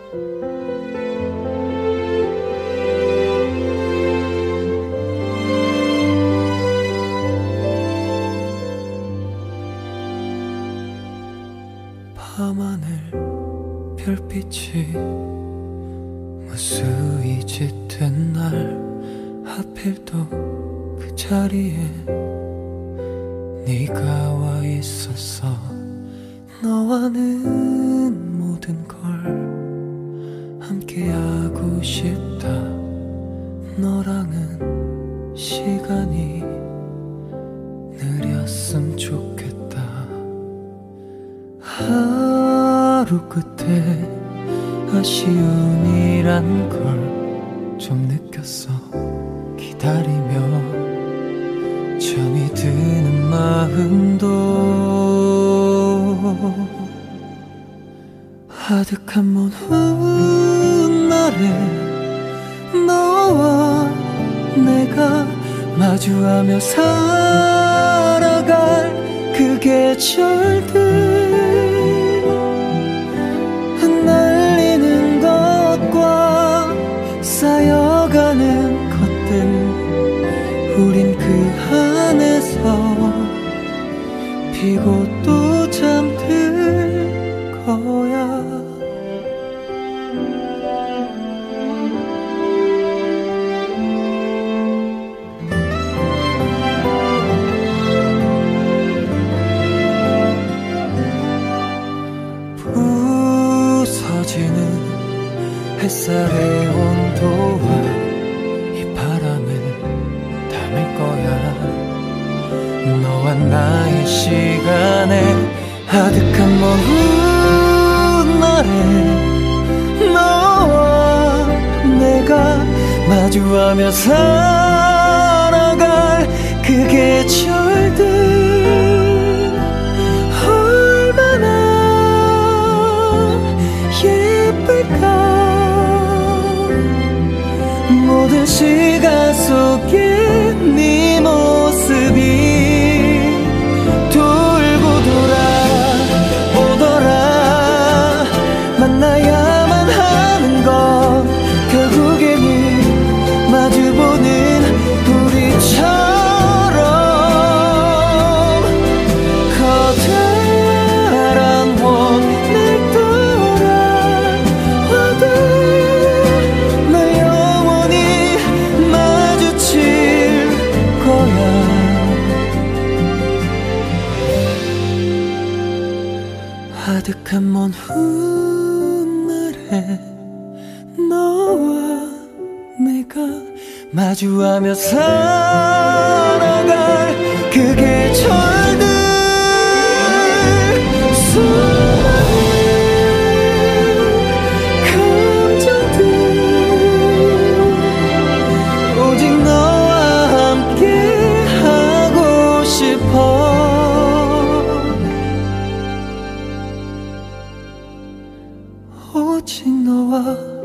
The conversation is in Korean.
밤하늘 별빛이 무수히 짙은 날 하필 또 그 자리에 네가 와 있었어. 너와는 모든 걸 함께하고 싶다. 너랑은 시간이 느렸음 좋겠다. 하루 끝에 아쉬움이란 걸 좀 느꼈어. 기다리며 잠이 드는 마음도 아득한 먼 훗날에 너와 내가 마주하며 살아갈 그 계절들, 흩날리는 것과 쌓여가는 것들, 우린 그 안에서 피고 또 잠들 거야. 부서지는 햇살의 온도와 이 바람을 담을 거야. 너와 나의 시간에 아득한 먼 훗날에 너와 내가 마주하며 살아갈 그 계절들, 얼마나 예쁠까. 모든 시간 속에 네 모습이 돌고 돌아오더라. 만나야만 하는 건 결국에는 마주보는 우리처럼 커다란 원을 돌아와도 널 영원히 마주칠 거야. 아득한 먼 훗날에 너와 내가 마주하며 살아갈 그 계절들, 수많은 감정들, 오직 너와 함께 하고 싶어. 오직 너와